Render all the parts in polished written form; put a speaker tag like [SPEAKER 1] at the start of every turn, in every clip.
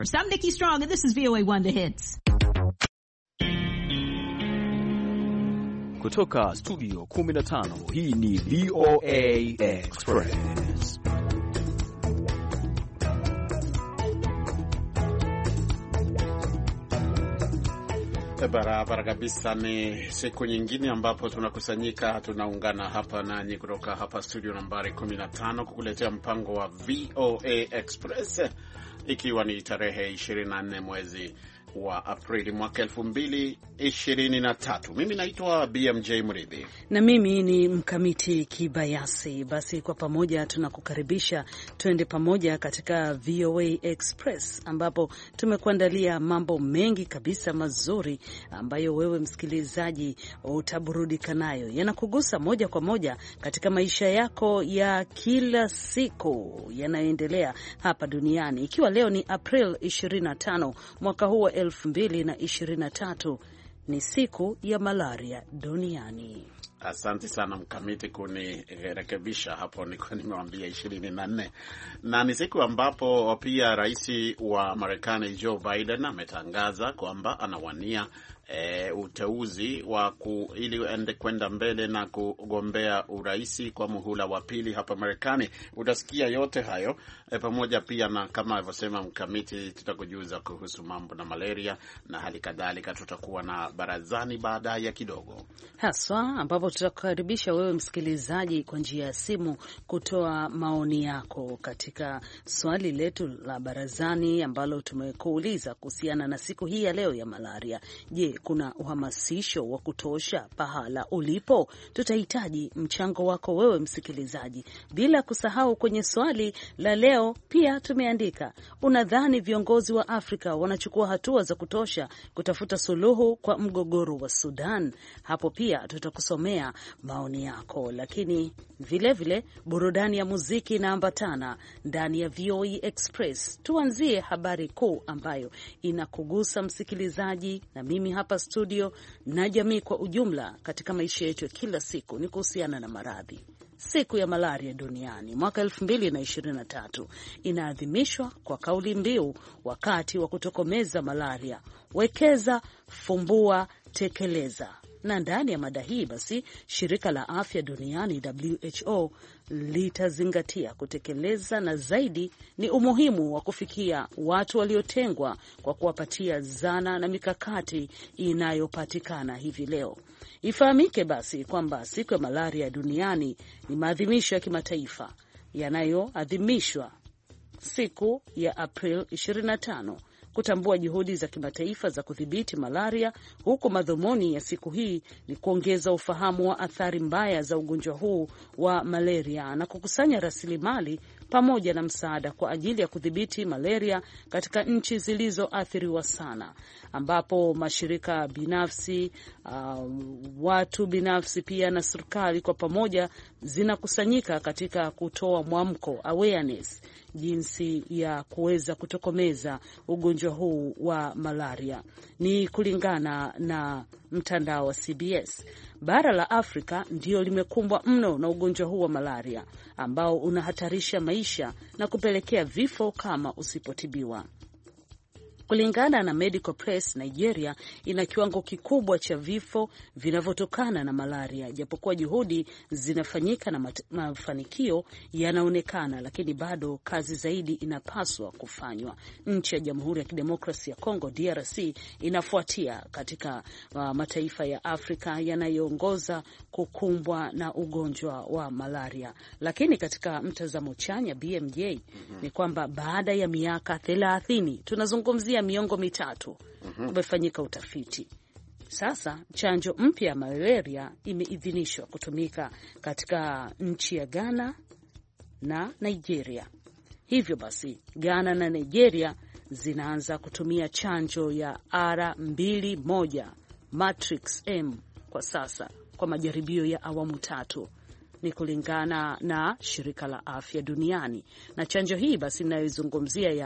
[SPEAKER 1] I'm Nikki Strong, and this is VOA One The Hits.
[SPEAKER 2] Kutoka studio 15, hii ni VOA Express.
[SPEAKER 3] Barabara kabisa. Ni siku nyingine ambapo tunakusanyika, tunaungana hapa nanyi kutoka hapa studio nambari 15 kukuletea mpango wa VOA Express, ikiwa ni tarehe 24 mwezi wa Aprili mwaka 2023. Mimi naitwa BMJ Mridhi
[SPEAKER 4] na mimi ni Mkamiti Kibayasi. Basi kwa pamoja tunakukaribisha tuende pamoja katika VOA Express, ambapo tumekuandalia mambo mengi kabisa mazuri ambayo wewe msikilizaji utaburudika nayo, yanakugusa moja kwa moja katika maisha yako ya kila siku yanayoendelea hapa duniani, ikiwa leo ni April 25 mwaka huu 2023, ni siku ya malaria duniani.
[SPEAKER 3] Asante sana Mkamiti kunirekebisha hapo, nilikuwa nimewambia 24, na ni siku ambapo pia rais wa Marekani Joe Biden ametangaza kwamba anawania uteuzi wa ili ende kwenda mbele na kugombea uraisi kwa muhula wa pili hapa Marekani. Utasikia yote hayo pamoja pia na, kama alivyosema Mkamiti, tutakujuza kuhusu mambo na malaria, na hali kadhalika tutakuwa na barazani baadaye kidogo,
[SPEAKER 4] haswa ambapo tutakukaribisha wewe msikilizaji kwa njia ya simu kutoa maoni yako katika swali letu la barazani ambalo tumekuuliza kuhusiana na siku hii ya leo ya malaria. Je, kuna uhamasisho wa kutosha pahala ulipo? Tutahitaji mchango wako wewe msikilizaji, bila kusahau kwenye swali la leo pia tumeandika, unadhani viongozi wa Afrika wanachukua hatua za kutosha kutafuta suluhu kwa mgogoro wa Sudan? Hapo pia tutakusomea maoni yako, lakini vile burudani ya muziki inaambatana ndani ya VOA Express. Tuanzie habari kuu ambayo inakugusa msikilizaji na mimi hapa studio na jamii kwa ujumla katika maisha yetu ya kila siku, ni kuhusiana na maradhi. Siku ya malaria duniani mwaka 2023 inaadhimishwa kwa kauli mbiu wakati wa kutokomeza malaria, wekeza, fumbua, tekeleza. Na ndani ya mada hii basi, shirika la afya duniani WHO litazingatia kutekeleza, na zaidi ni umuhimu wa kufikia watu waliotengwa kwa kuwapatia zana na mikakati inayopatikana hivi leo. Ifahamike basi kwamba siku ya malaria duniani ni maadhimisho ya kimataifa yanayoadhimishwa siku ya April 25 kutambua juhudi za kimataifa za kudhibiti malaria, huku madhumuni ya siku hii ni kuongeza ufahamu wa athari mbaya za ugonjwa huu wa malaria na kukusanya rasilimali pamoja na msaada kwa ajili ya kudhibiti malaria katika nchi zilizoathiriwa sana, ambapo mashirika binafsi, watu binafsi pia na serikali kwa pamoja zinakusanyika katika kutoa mwamko, awareness, jinsi ya kuweza kutokomeza ugonjwa huu wa malaria. Ni kulingana na mtandao wa CBS. Bara la Afrika ndio limekumbwa mno na ugonjwa huu wa malaria ambao unahatarisha maisha na kupelekea vifo kama usipotibiwa. Kulingana na Medical Press, Nigeria ina kiwango kikubwa cha vifo vinavyotokana na malaria. Japokuwa juhudi zinafanyika na mafanikio yanaonekana, lakini bado kazi zaidi inapaswa kufanywa. Nchi ya Jamhuri ya Kidemokrasia ya Kongo DRC inafuatia katika mataifa ya Afrika yanayoongoza kukumbwa na ugonjwa wa malaria. Lakini katika mtazamo chanya BMJ ni kwamba baada ya miaka 30, tunazungumzia miongo mitatu, kumefanyika utafiti. Sasa chanjo mpya ya malaria imeidhinishwa kutumika katika nchi ya Ghana na Nigeria. Hivyo basi Ghana na Nigeria zinaanza kutumia chanjo ya R21 Matrix M kwa sasa kwa majaribio ya awamu 3. Ni kulingana na shirika la afya duniani. Na chanjo hii basi inayozungumzia ya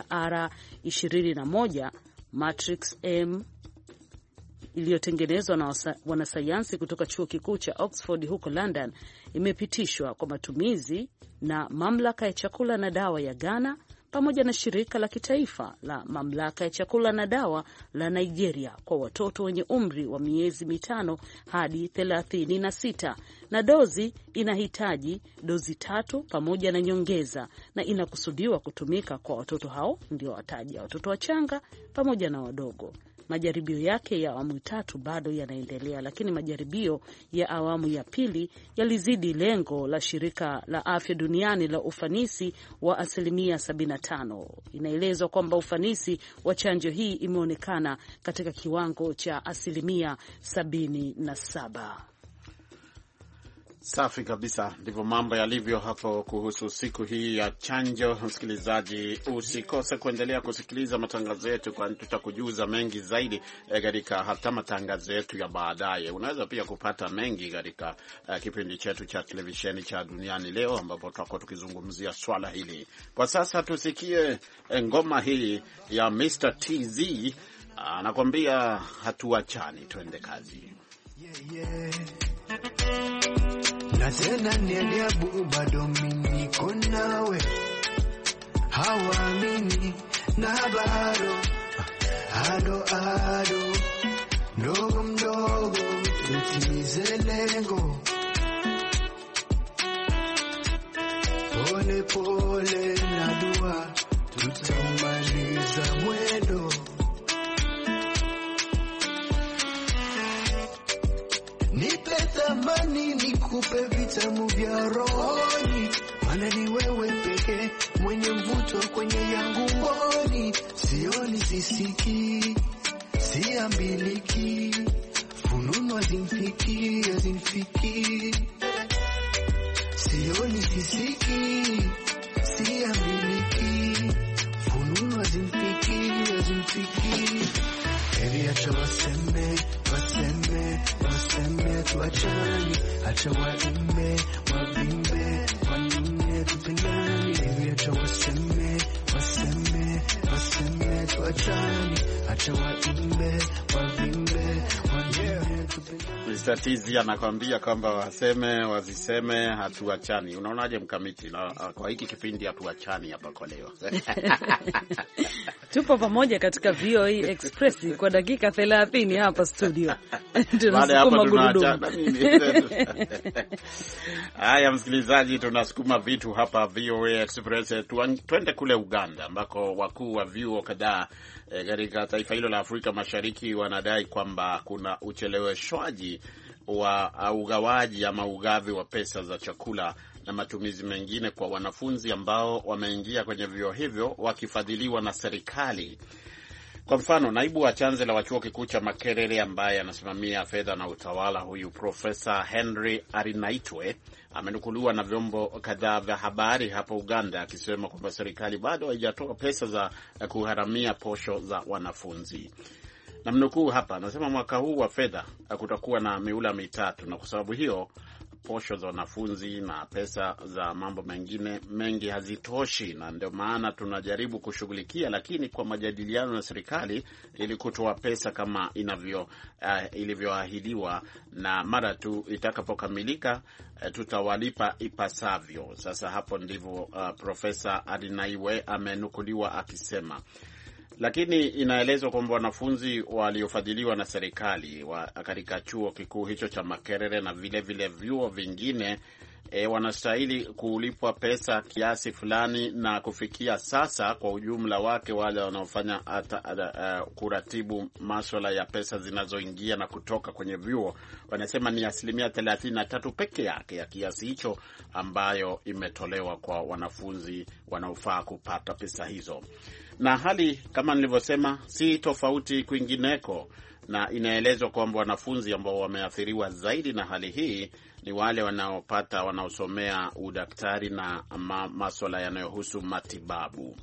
[SPEAKER 4] R21 Matrix M iliyotengenezwa na wanasayansi kutoka chuo kikuu cha Oxford huko London imepitishwa kwa matumizi na mamlaka ya chakula na dawa ya Ghana pamoja na shirika la kitaifa la mamlaka ya chakula na dawa la Nigeria kwa watoto wenye umri wa miezi 5 hadi 36, na dozi inahitaji dozi 3 pamoja na nyongeza, na inakusudiwa kutumika kwa watoto hao ndio wataja watoto wachanga pamoja na wadogo. Majaribio yake ya awamu 3 bado yanaendelea, lakini majaribio ya awamu ya pili yalizidi lengo la shirika la afya duniani la ufanisi wa 75%. Inaelezwa kwamba ufanisi wa chanjo hii imeonekana katika kiwango cha 77%.
[SPEAKER 3] Safi kabisa, ndivyo mambo yalivyo hapo kuhusu siku hii ya chanjo. Msikilizaji, usikose kuendelea kusikiliza matangazo yetu, kwani tutakujuza mengi zaidi katika hata matangazo yetu ya baadaye. Unaweza pia kupata mengi katika kipindi chetu cha televisheni cha Duniani Leo, ambapo tutakuwa tukizungumzia swala hili. Kwa sasa tusikie ngoma hii ya Mr. TZ, anakuambia hatuachani, twende kazi.
[SPEAKER 5] Na tena ni ajabu bado mimi niko nawe, hawaamini na bado ado ndogo mdogo tutimize lengo, pole pole na dua tutamaliza mwendo. Nipe thamani nikupe vitamu vya rohoni, maana ni wewe pekee mwenye mvuto kwenye yangu mboni. Sioni sisiki, siambiliki, fununu hazinifiki. Sioni sisiki, siambiliki, fununu hazinifiki. Heri acha waseme tuachani, acha waimbe wavimbe wanune tupendani. Heri acha waseme tuachani, acha waimbe wavimbe wanune tupendani.
[SPEAKER 3] Mr. TZ anakuambia kwamba waseme wasiseme hatuachani. Unaonaje Mkamiti? Kwa hiki kipindi hatuachani hapa kwa leo.
[SPEAKER 4] Tupo pamoja katika VOA Express kwa dakika 30 hapa studio. Tunasukuma gurudumu.
[SPEAKER 3] Haya msikilizaji, tunasukuma vitu hapa VOA Express. Twende kule Uganda ambako wakuu wa vyuo kadhaa katika taifa hilo la Afrika Mashariki wanadai kwamba kuna ucheleweshwaji wa ugawaji ama ugavi wa pesa za chakula na matumizi mengine kwa wanafunzi ambao wameingia kwenye vyuo hivyo wakifadhiliwa na serikali. Kwa mfano, naibu wa chancellor wa chuo kikuu cha Makerere ambaye anasimamia fedha na utawala, huyu Profesa Henry Arinaitwe, amenukuliwa na vyombo kadhaa vya habari hapo Uganda akisema kwamba serikali bado haijatoa pesa za kuharamia posho za wanafunzi. Na mnukuu hapa, anasema mwaka huu wa fedha kutakuwa na miula mitatu, na kwa sababu hiyo posho za wanafunzi na pesa za mambo mengine mengi hazitoshi, na ndio maana tunajaribu kushughulikia, lakini kwa majadiliano na serikali ili kutoa pesa kama ilivyoahidiwa, na mara tu itakapokamilika tutawalipa ipasavyo. Sasa hapo ndivyo Profesa Adinaiwe amenukuliwa akisema. Lakini inaelezwa kwamba wanafunzi waliofadhiliwa na serikali katika chuo kikuu hicho cha Makerere na vile vyuo vingine wanastahili kulipwa pesa kiasi fulani, na kufikia sasa kwa ujumla wake wale wanaofanya kuratibu masuala ya pesa zinazoingia na kutoka kwenye vyuo wanasema ni 33% peke yake ya kiasi hicho ambayo imetolewa kwa wanafunzi wanaofaa kupata pesa hizo. Na hali kama nilivyosema si tofauti kwingineko, na inaelezwa kwamba wanafunzi ambao wameathiriwa zaidi na hali hii ni wale wanaosomea udaktari na masuala yanayohusu matibabu.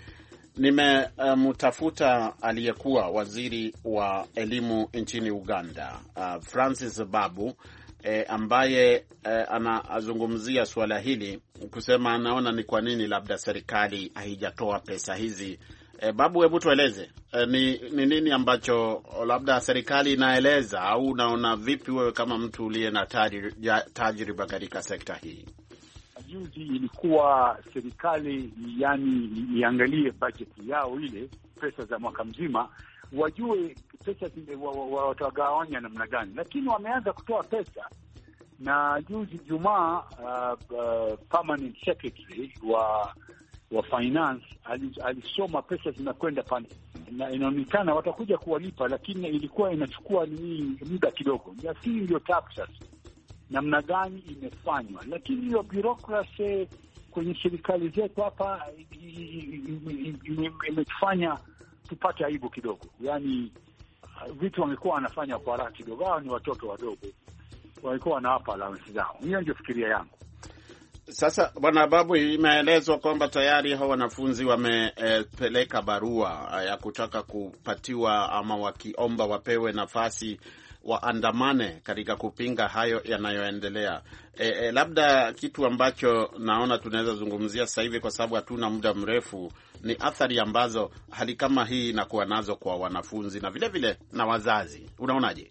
[SPEAKER 3] Nimemtafuta aliyekuwa waziri wa elimu nchini Uganda, Francis Babu, ambaye anazungumzia suala hili kusema anaona ni kwa nini labda serikali haijatoa pesa hizi. Babu, hebu tueleze ni nini ambacho labda serikali inaeleza, au unaona vipi wewe kama mtu uliye na tajriba katika sekta hii?
[SPEAKER 6] juzi ilikuwa serikali yani iangalie bajeti yao, ile pesa za mwaka mzima, wajue pesa watagawanya namna gani, lakini wameanza kutoa pesa. Na juzi Jumaa permanent secretary wa finance alisoma pesa zinakwenda pale, na inaonekana watakuja kuwalipa, lakini ilikuwa inachukua muda kidogo. Nafikiri ndio tabu sasa namna gani imefanywa, lakini hiyo bureaucracy kwenye serikali zetu hapa imetufanya tupate aibu kidogo. Yani vitu wangekuwa wanafanya kwa haraka kidogo. Hao ni watoto wadogo, walikuwa wanawapa allowance zao. Hiyo ndio fikiria yangu.
[SPEAKER 3] Sasa Bwana Babu, imeelezwa kwamba tayari hao wanafunzi wamepeleka barua ya kutaka kupatiwa ama wakiomba wapewe nafasi waandamane katika kupinga hayo yanayoendelea. Labda kitu ambacho naona tunaweza zungumzia sasa hivi, kwa sababu hatuna muda mrefu, ni athari ambazo hali kama hii inakuwa nazo kwa wanafunzi na vile vile na wazazi. Unaonaje?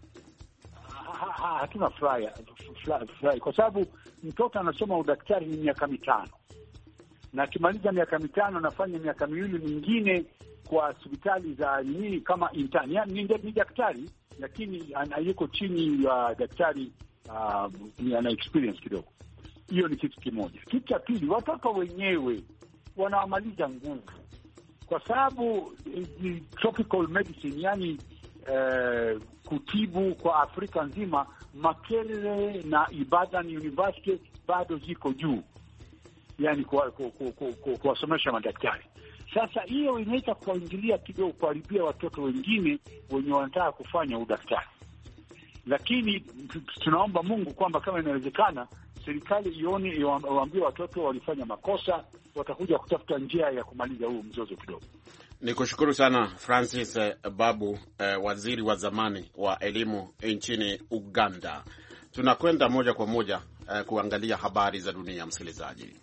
[SPEAKER 6] Hatuna furaha kwa sababu mtoto anasoma udaktari ni miaka 5, na akimaliza miaka 5 anafanya miaka 2 mingine kwa hospitali za nini kama intern. Yani ni daktari lakini yuko chini ya daktari ana experience kidogo. Hiyo ni kitu kimoja. Kitu cha pili, watoto wenyewe wanamaliza nguvu, kwa sababu tropical medicine, yani kutibu kwa Afrika nzima, Makerere na Ibadan University bado ziko juu, yani kuwasomesha madaktari. Sasa hiyo inaweza kuingilia kidogo, kuharibia watoto wengine wenye wanataka kufanya udaktari. Lakini tunaomba Mungu kwamba kama inawezekana serikali ione, waambie watoto walifanya makosa, watakuja kutafuta njia ya kumaliza huu mzozo kidogo.
[SPEAKER 3] Nikushukuru sana Francis Babu, waziri wa zamani wa elimu nchini Uganda. Tunakwenda moja kwa moja kuangalia habari za dunia, msikilizaji.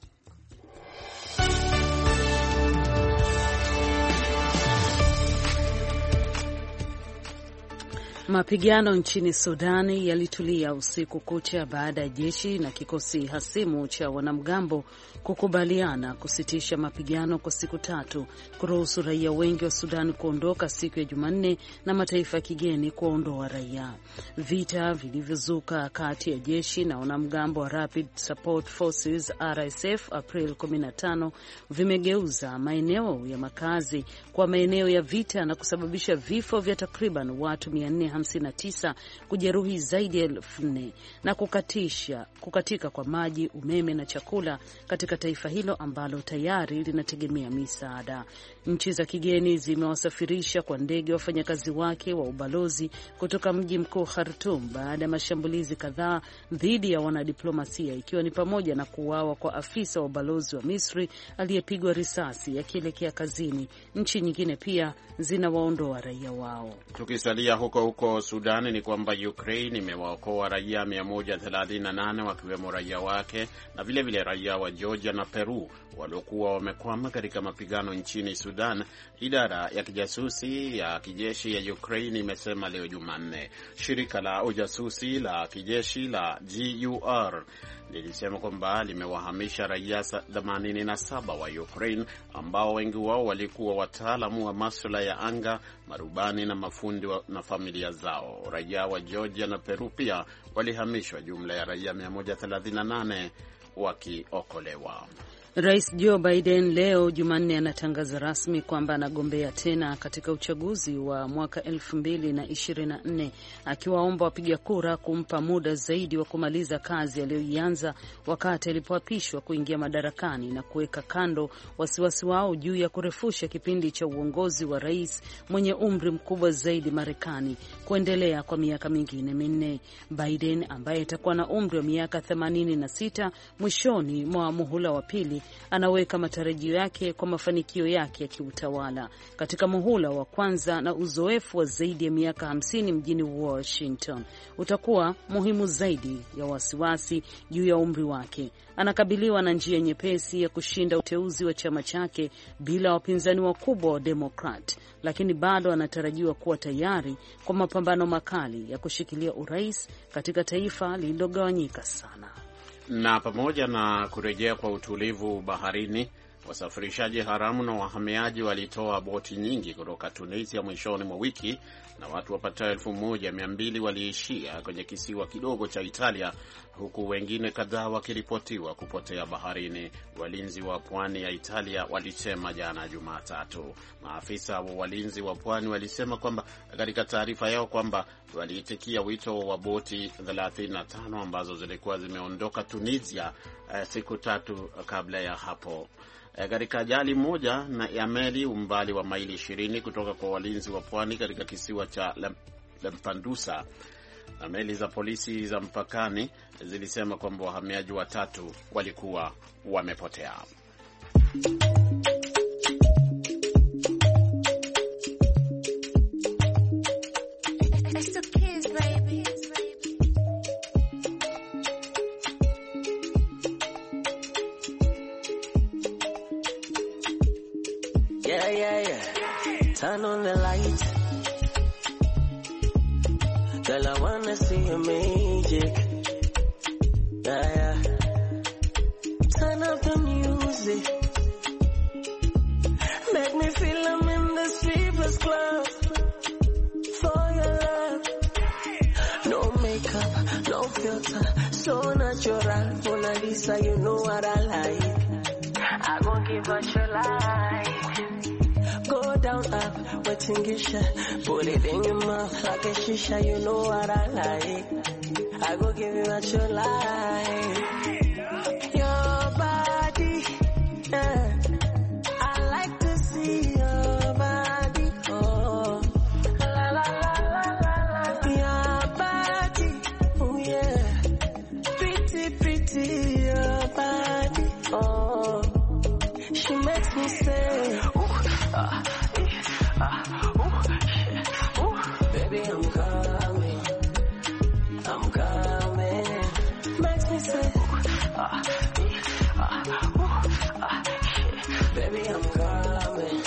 [SPEAKER 4] Mapigano nchini Sudani yalitulia usiku kucha baada ya jeshi na kikosi hasimu cha wanamgambo kukubaliana kusitisha mapigano kwa siku 3, kuruhusu raia wengi wa Sudan kuondoka siku ya Jumanne na mataifa ya kigeni kuondoa raia. Vita vilivyozuka kati ya jeshi na wanamgambo wa Rapid Support Forces RSF April 15 vimegeuza maeneo ya makazi kwa maeneo ya vita na kusababisha vifo vya takriban watu 459, kujeruhi zaidi ya 4,000 na kukatika kwa maji, umeme na chakula katika taifa hilo ambalo tayari linategemea misaada. Nchi za kigeni zimewasafirisha kwa ndege wafanyakazi wake wa ubalozi kutoka mji mkuu Khartoum baada ya mashambulizi kadhaa dhidi ya wanadiplomasia, ikiwa ni pamoja na kuuawa kwa afisa wa ubalozi wa Misri aliyepigwa risasi akielekea kazini. Nchi nyingine pia zinawaondoa raia wao.
[SPEAKER 3] Tukisalia huko Sudani, ni kwamba Ukraine imewaokoa raia 138 wakiwemo raia wake na vile vile raia wa Georgia na Peru waliokuwa wamekwama katika mapigano nchini Sudan. Idara ya kijasusi ya kijeshi ya Ukraine imesema leo Jumanne. Shirika la ujasusi la kijeshi la GUR lilisema kwamba limewahamisha raia 87 wa Ukraine ambao wengi wao walikuwa wataalamu wa masuala ya anga, marubani na mafundi na familia zao. Raia wa Georgia na Peru pia walihamishwa, jumla ya raia 138 wakiokolewa.
[SPEAKER 4] Rais Joe Biden leo Jumanne anatangaza rasmi kwamba anagombea tena katika uchaguzi wa mwaka 2024, akiwaomba wapiga kura kumpa muda zaidi wa kumaliza kazi aliyoianza wakati alipoapishwa kuingia madarakani na kuweka kando wasiwasi wao juu ya kurefusha kipindi cha uongozi wa rais mwenye umri mkubwa zaidi Marekani kuendelea kwa miaka mingine 4. Biden ambaye atakuwa na umri wa miaka 86 mwishoni mwa muhula wa pili anaweka matarajio yake kwa mafanikio yake ya kiutawala katika muhula wa kwanza, na uzoefu wa zaidi ya miaka 50 mjini Washington utakuwa muhimu zaidi ya wasiwasi juu ya umri wake. Anakabiliwa na njia nyepesi ya kushinda uteuzi wa chama chake bila wapinzani wakubwa wa Democrat, lakini bado anatarajiwa kuwa tayari kwa mapambano makali ya kushikilia urais katika taifa lililogawanyika sana.
[SPEAKER 3] Na pamoja na kurejea kwa utulivu baharini, wasafirishaji haramu na wahamiaji walitoa boti nyingi kutoka Tunisia mwishoni mwa wiki, na watu wapatao 1200 waliishia kwenye kisiwa kidogo cha Italia, huku wengine kadhaa wakiripotiwa kupotea baharini, walinzi wa pwani ya Italia walisema jana Jumatatu. Maafisa wa walinzi wa pwani walisema kwamba katika taarifa yao kwamba waliitikia wito wa boti 35 ambazo zilikuwa zimeondoka Tunisia siku 3 kabla ya hapo. Katika ajali moja ya meli umbali wa maili 20 kutoka kwa walinzi wa pwani katika kisiwa cha Lampedusa, na meli za polisi za mpakani zilisema kwamba wahamiaji 3 walikuwa wamepotea.
[SPEAKER 7] Turn on the light. Girl, I wanna see your magic. Yeah. Turn up the music. Make me feel I'm in the strippers club. For your love. No makeup, no filter. So natural. Mona Lisa, you know what I like. I gon' give out your life. Go down up, watingisha. Put it in your mouth like a shisha. You know what I like. I go give you what you like. Your body, yeah. I like to see your body. Oh, la la la la la la. Your body, oh yeah. Pretty, pretty, your body. Oh, she makes me say. Baby, I'm coming. Makes me say, baby, I'm coming.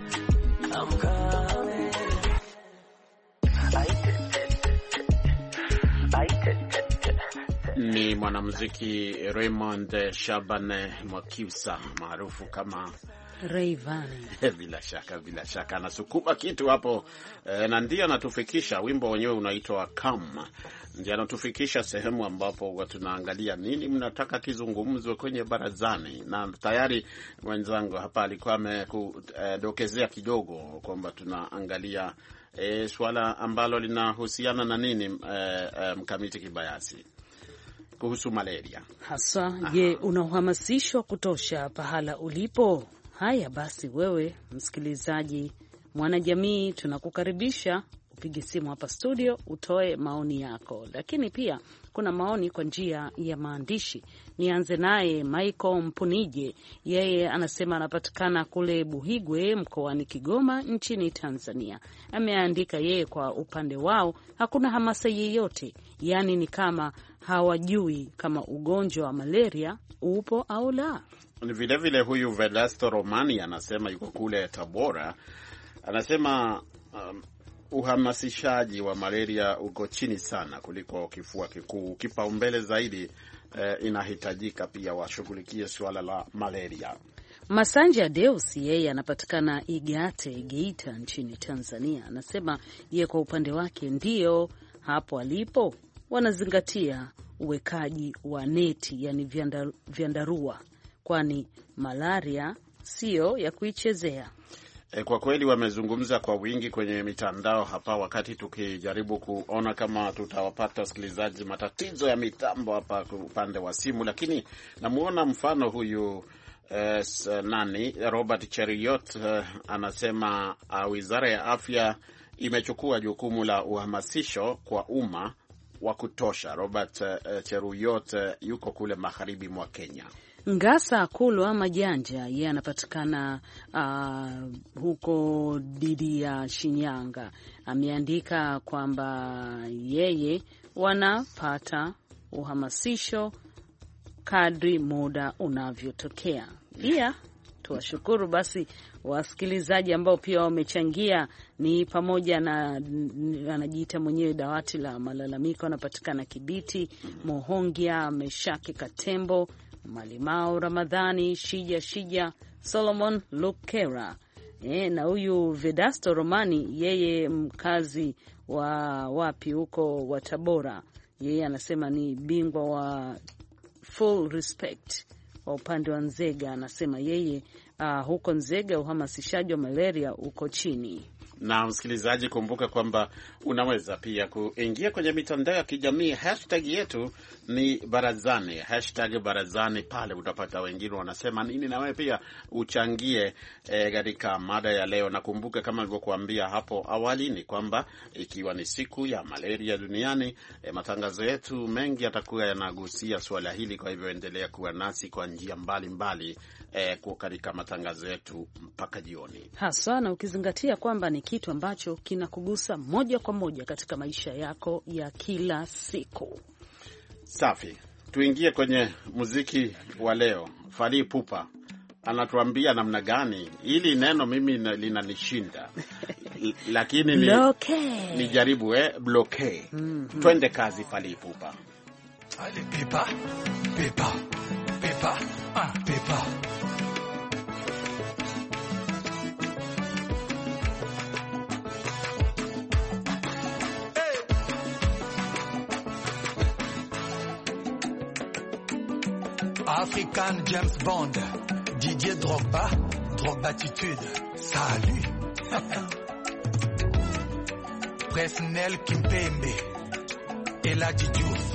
[SPEAKER 3] Ni mwanamuziki Raymond Shaban Mwakyusa maarufu kama
[SPEAKER 4] Rayvanny.
[SPEAKER 3] Bila shaka anasukuma kitu hapo, na ndiye anatufikisha, wimbo wenyewe unaitwa Come. Ndiye anatufikisha sehemu ambapo tunaangalia nini mnataka kizungumzwe kwenye barazani, na tayari mwenzangu hapa alikuwa amekudokezea kidogo kwamba tunaangalia swala ambalo linahusiana na nini, Mkamiti Kibayasi, kuhusu malaria
[SPEAKER 4] hasa. Je, una uhamasisho kutosha pahala ulipo? Haya basi, wewe msikilizaji, mwanajamii, tunakukaribisha upige simu hapa studio utoe maoni yako, lakini pia kuna maoni kwa njia ya maandishi. Nianze naye Michael Mpunije, yeye anasema anapatikana kule Buhigwe mkoani Kigoma nchini Tanzania. Ameandika yeye kwa upande wao hakuna hamasa yeyote, yani ni kama hawajui kama ugonjwa wa malaria upo au la.
[SPEAKER 3] Vile vile huyu Vedasto Romani anasema yuko kule Tabora, anasema uhamasishaji wa malaria uko chini sana kuliko kifua kikuu. Kipaumbele zaidi inahitajika pia washughulikie suala la malaria.
[SPEAKER 4] Masanja Deus yeye anapatikana Igate Geita nchini Tanzania, anasema yeye kwa upande wake ndio hapo alipo wanazingatia uwekaji wa neti, yani vyandarua, kwani malaria sio ya kuichezea.
[SPEAKER 3] Kwa kweli wamezungumza kwa wingi kwenye mitandao hapa, wakati tukijaribu kuona kama tutawapata wasikilizaji. Matatizo ya mitambo hapa upande wa simu, lakini namuona mfano huyu Robert Cheriot anasema Wizara ya Afya imechukua jukumu la uhamasisho kwa umma wa kutosha. Robert Cheruyot yuko kule magharibi mwa Kenya.
[SPEAKER 4] Ngasa Kulwa Majanja yeye anapatikana huko didi ya Shinyanga. Ameandika kwamba yeye wanapata uhamasisho kadri muda unavyotokea. Pia Tuwashukuru basi wasikilizaji ambao pia wamechangia, ni pamoja na anajiita mwenyewe dawati la malalamiko, anapatikana Kibiti, Mohongia, Meshaki Katembo, Malimao Ramadhani, Shija Solomon Lukera. Na huyu Vedasto Romani, yeye mkazi wa wapi huko wa Tabora, yeye anasema ni bingwa wa full respect wa upande wa Nzega. Anasema yeye huko Nzega uhamasishaji wa malaria uko chini.
[SPEAKER 3] Na msikilizaji, kumbuka kwamba unaweza pia kuingia kwenye mitandao ya kijamii. Hashtag yetu ni barazani, hashtag barazani. Pale utapata wengine wanasema nini, na wewe pia uchangie katika mada ya leo. Na kumbuka kama nilivyokuambia hapo awali ni kwamba ikiwa ni siku ya malaria duniani, matangazo yetu mengi yatakuwa yanagusia swala hili. Kwa hivyo endelea kuwa nasi kwa njia mbalimbali katika matangazo yetu mpaka jioni,
[SPEAKER 4] haswa na ukizingatia kwamba ni kitu ambacho kinakugusa moja kwa moja katika maisha yako ya kila siku.
[SPEAKER 3] Safi, tuingie kwenye muziki wa leo. Fally Ipupa anatuambia namna gani hili neno mimi linanishinda lakini nijaribu bloke. Twende kazi, Fally Ipupa.
[SPEAKER 5] Allez, Pepa, Pepa, Pepa, Pepa. African James Bond, Didier Drogba, Drogbatitude, salut. Presnel Kimpembe, Eladi Diouf,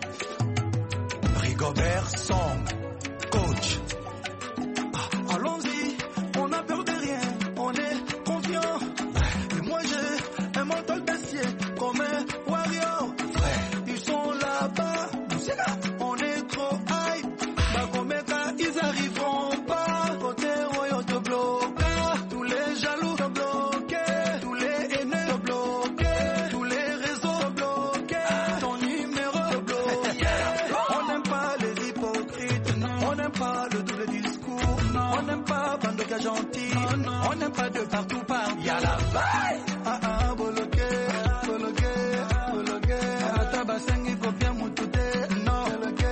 [SPEAKER 5] Rigobert Song, coach. Allons-y, on n'a peur de rien, on est confiant. Et moi j'ai un mental d'acier comme un warrior. Frère, ils sont là-bas, on est trop high. Ils arriveront pas, côté royaume te bloque, tous les jaloux te bloquent, tous les haineux te bloquent, tous les réseaux te bloquent, ton numéro te bloque. On n'aime pas les hypocrites, on n'aime pas le double discours, on n'aime pas bande de gars gentils, on n'aime pas de partout par. Y'a la vaille, bloqué, bloqué, bloqué, tabasengi copia mutute, non, bloqué.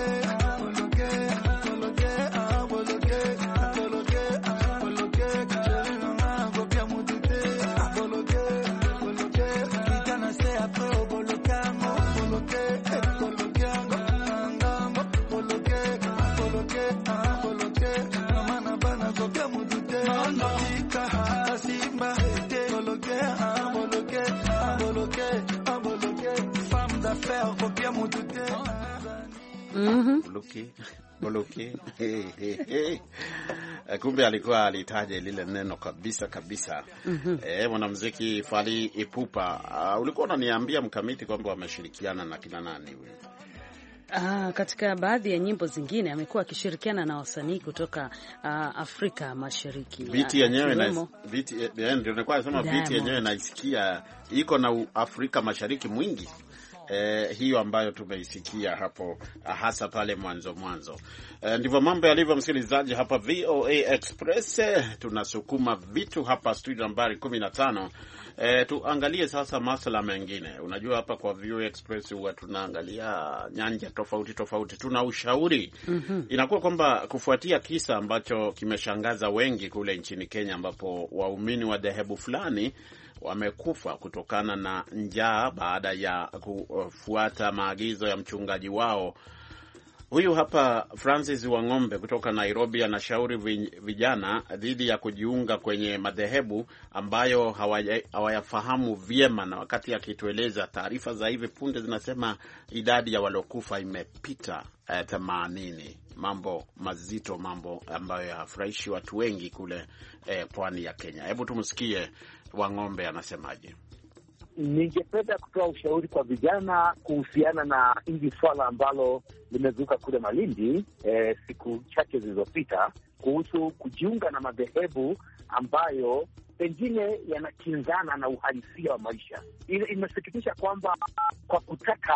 [SPEAKER 3] Boloke. Kumbe alikuwa alitaja lile neno kabisa. Mwanamuziki Fally Ipupa, ulikuwa unaniambia Mkamiti kwamba wameshirikiana na kina nani huyu?
[SPEAKER 4] Katika baadhi ya nyimbo zingine amekuwa akishirikiana na wasanii kutoka Afrika Mashariki.
[SPEAKER 3] Biti yenyewe ndio nilikuwa nasema, biti yenyewe naisikia iko na Afrika Mashariki mwingi. Hiyo ambayo tumeisikia hapo hasa pale mwanzo. Ndivyo mambo yalivyo, msikilizaji, hapa VOA Express. Tunasukuma vitu hapa studio nambari 15. Tuangalie sasa masuala mengine. Unajua hapa kwa VOA Express huwa tunaangalia nyanja tofauti. Tuna ushauri. Inakuwa kwamba kufuatia kisa ambacho kimeshangaza wengi kule nchini Kenya, ambapo waumini wa dhehebu fulani wamekufa kutokana na njaa baada ya kufuata maagizo ya mchungaji wao. Huyu hapa Francis Wang'ombe kutoka Nairobi anashauri vijana dhidi ya kujiunga kwenye madhehebu ambayo hawayafahamu vyema, na wakati akitueleza taarifa za hivi punde zinasema idadi ya waliokufa imepita 80. Mambo mazito, mambo ambayo yafurahishi watu wengi kule pwani ya Kenya. Hebu tumsikie Wang'ombe anasemaje.
[SPEAKER 8] Ningependa kutoa ushauri kwa vijana kuhusiana na hili swala ambalo limezuka kule Malindi siku chache zilizopita, kuhusu kujiunga na madhehebu ambayo pengine yanakinzana na uhalisia wa maisha. Imesikitisha kwamba kwa kutaka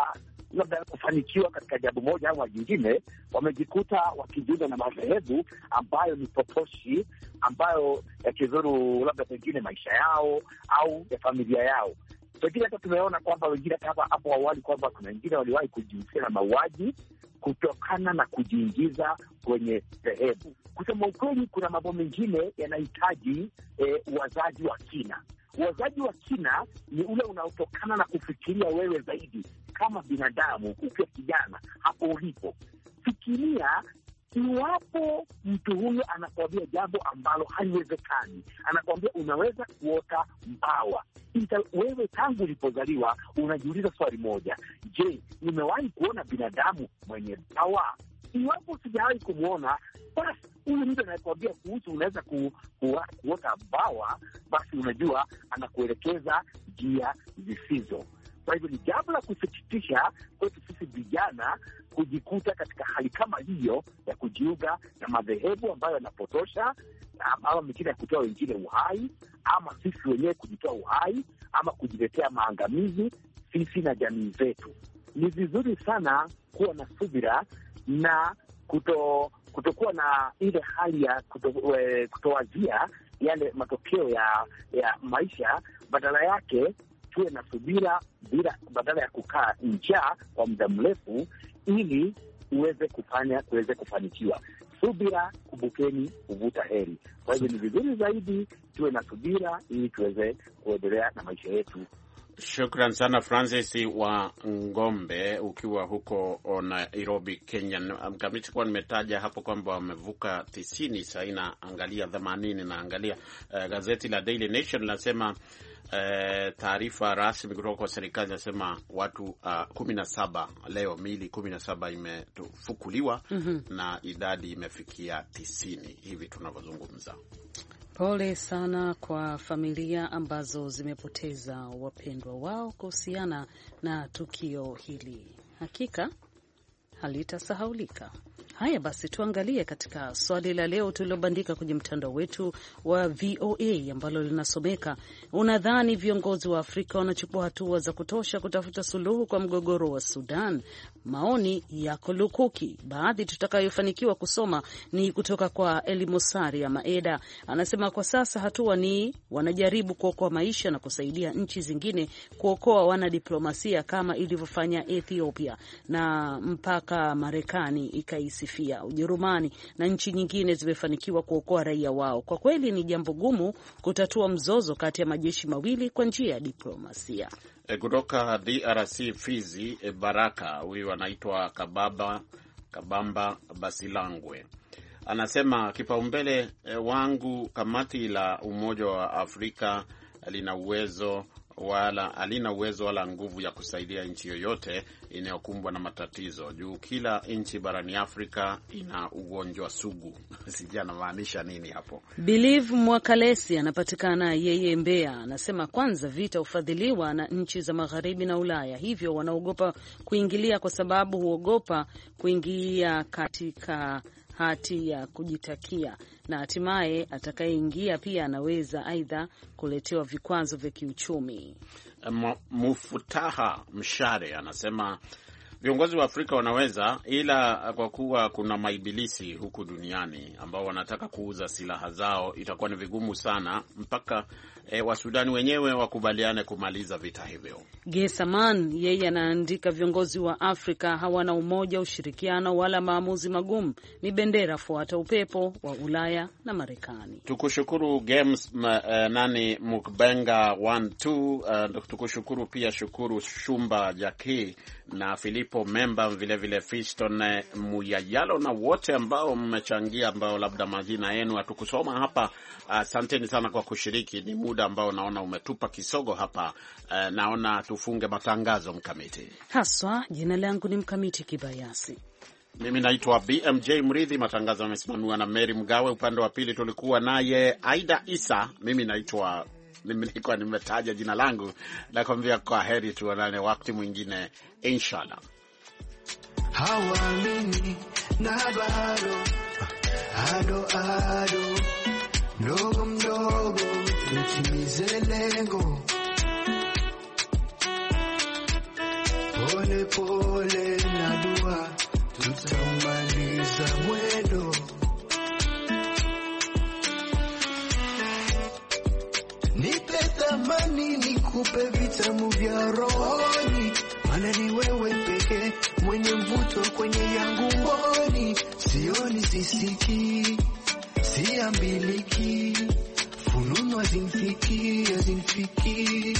[SPEAKER 8] labda kufanikiwa katika jambo moja au jingine, wamejikuta wakijiunga na madhehebu ambayo ni potoshi, ambayo yakizuru labda pengine maisha yao au ya familia yao. Pengine hata tumeona kwamba wengine hapo awali kwamba kuna wengine waliwahi kujihusisha na mauaji kutokana na kujiingiza kwenye dhehebu. Kusema ukweli, kuna mambo mengine yanahitaji uwazaji wa kina. Uwazaji wa kina ni ule unaotokana na kufikiria wewe zaidi kama binadamu. Ukiwa kijana hapo ulipo, fikiria iwapo mtu huyo anakuambia jambo ambalo haliwezekani, anakuambia unaweza kuota mbawa. Wewe tangu ulipozaliwa unajiuliza swali moja: je, nimewahi kuona binadamu mwenye mbawa? Iwapo sijawahi kumwona, basi huyu mtu anayekwambia kuhusu unaweza kuota mbawa, basi unajua anakuelekeza njia zisizo. Kwa hivyo ni jambo la kusikitisha kwetu sisi vijana kujikuta katika hali kama hiyo ya kujiunga na madhehebu ambayo yanapotosha, ama mingine ya kutoa wengine uhai, ama sisi wenyewe kujitoa uhai, ama kujiletea maangamizi sisi na jamii zetu. Ni vizuri sana kuwa na subira na kutokuwa na ile hali ya kutowazia yale matokeo ya maisha. Badala yake tuwe na subira, badala ya kukaa njaa kwa muda mrefu, ili uweze kufanikiwa. Subira, kumbukeni, huvuta heri. Kwa hivyo ni vizuri zaidi tuwe na subira ili tuweze kuendelea na maisha yetu.
[SPEAKER 3] Shukran sana Francis wa Ngombe, ukiwa huko Nairobi, Kenya. Mkamiti, kwa nimetaja hapo kwamba wamevuka 90, sasa inaangalia 80, na angalia gazeti la Daily Nation linasema taarifa rasmi kutoka kwa serikali inasema watu 17 leo, miili 17 imefukuliwa na idadi imefikia 90 hivi tunavyozungumza.
[SPEAKER 4] Pole sana kwa familia ambazo zimepoteza wapendwa wao kuhusiana na tukio hili. Hakika halitasahaulika. Haya basi, tuangalie katika swali la leo tulilobandika kwenye mtandao wetu wa VOA ambalo linasomeka: unadhani viongozi wa Afrika wanachukua hatua za kutosha kutafuta suluhu kwa mgogoro wa Sudan? Maoni yako lukuki. Baadhi tutakayofanikiwa kusoma ni kutoka kwa Elimosari ya Maeda. Anasema kwa sasa hatua ni wanajaribu kuokoa maisha na kusaidia nchi zingine kuokoa wanadiplomasia kama ilivyofanya Ethiopia na mpaka Marekani ikaisifia. Ujerumani na nchi nyingine zimefanikiwa kuokoa raia wao. Kwa kweli ni jambo gumu kutatua mzozo kati ya majeshi mawili kwa njia ya diplomasia.
[SPEAKER 3] Kutoka DRC Fizi, Baraka, huyu anaitwa Kabamba Basilangwe, anasema kipaumbele wangu, kamati la Umoja wa Afrika halina uwezo wala nguvu ya kusaidia nchi yoyote inayokumbwa na matatizo, juu kila nchi barani Afrika ina ugonjwa sugu. Sijui anamaanisha nini hapo.
[SPEAKER 4] Believe Mwakalesi anapatikana yeye Mbeya, anasema kwanza vita hufadhiliwa na nchi za Magharibi na Ulaya, hivyo wanaogopa kuingilia kwa sababu huogopa kuingia katika hati ya kujitakia, na hatimaye atakayeingia pia anaweza aidha kuletewa vikwazo vya kiuchumi.
[SPEAKER 3] Mufutaha Mshare anasema viongozi wa Afrika wanaweza, ila kwa kuwa kuna maibilisi huku duniani ambao wanataka kuuza silaha zao, itakuwa ni vigumu sana mpaka Wasudani wenyewe wakubaliane kumaliza vita hivyo.
[SPEAKER 4] Gesaman yeye anaandika viongozi wa Afrika hawana umoja, ushirikiano wala maamuzi magumu, ni bendera fuata upepo wa Ulaya na Marekani.
[SPEAKER 3] Tukushukuru Games Mukbenga 12, tukushukuru pia Shukuru Shumba Jaki na Filipo Memba, vile vile Fiston Muyayalo na wote ambao mmechangia, ambao labda majina yenu hatukusoma hapa. Asanteni sana kwa kushiriki. Ni muda ambao naona umetupa kisogo hapa. Naona tufunge matangazo Mkamiti.
[SPEAKER 4] Haswa jina langu ni Mkamiti Kibayasi.
[SPEAKER 3] Mimi naitwa BMJ Mridhi. Matangazo yamesimamiwa na Mary Mgawe, upande wa pili tulikuwa naye Aida Isa. Mimi nilikuwa nimetaja jina langu, nakwambia kwa heri, tuonane wakati mwingine inshallah.
[SPEAKER 5] Hawamini na bado ado ndogo mdogo tutimize lengo. Pole pole pole na dua tutamaliza mwendo. Nipe thamani nikupe vitamu vya rohoni, maana ni wewe pekee mwenye mvuto kwenye yangu mboni. Sioni sisiki, siambiliki, fununu hazinifiki